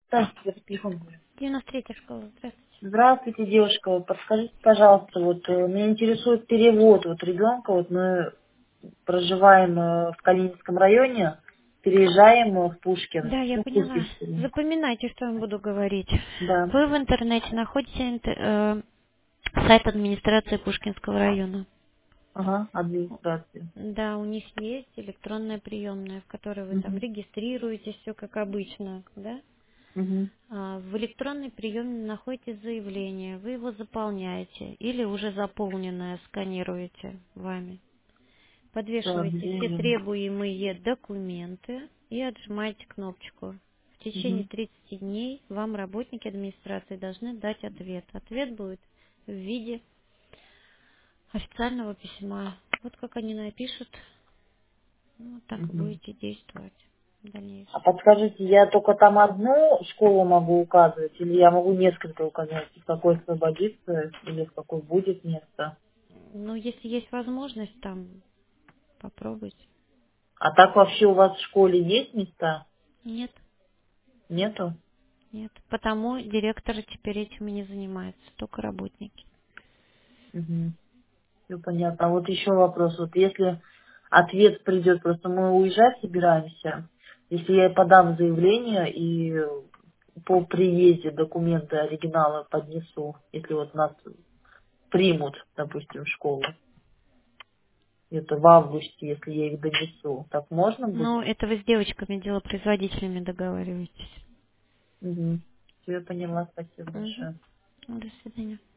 Здравствуйте, я телефон говорю. 93-я школа, здравствуйте. Здравствуйте, девушка. Вот подскажите, пожалуйста, меня интересует перевод ребенка. Вот мы проживаем в Калининском районе, переезжаем в Пушкин, Да, я ну, поняла. Пушкинский. Запоминайте, что я вам буду говорить. Да. Вы в интернете находите сайт администрации Пушкинского района. Ага, администрация. Да, у них есть электронная приемная, в которой вы там Угу. регистрируетесь, все как обычно, да? Угу. В электронной приемной находите заявление, вы его заполняете или уже заполненное сканируете вами. Так, Подвешиваете все заявление. требуемые документы и отжимаете кнопочку. В течение Угу. 30 дней вам работники администрации должны дать ответ. Ответ будет в виде официального письма. Вот как они напишут, ну, вот так и Угу. будете действовать в А дальнейшем. подскажите, я только там одну школу могу указывать, или я могу несколько указать, в какой освободится, или в какой будет место? Ну, если есть возможность, там попробуйте. А так вообще у вас в школе есть места? Нет, Нету? нет. Потому директор теперь этим и не занимается, только работники. Угу. Все понятно. А вот еще вопрос. Вот если ответ придет, просто мы уезжать собираемся, если я подам заявление и по приезде документы оригиналы поднесу, если вот нас примут, допустим, в школу, это в августе, если я их донесу, так можно Ну, будет? это вы с девочками, делопроизводителями договариваетесь. Угу. Все, я поняла. Спасибо Мгм. большое. До свидания.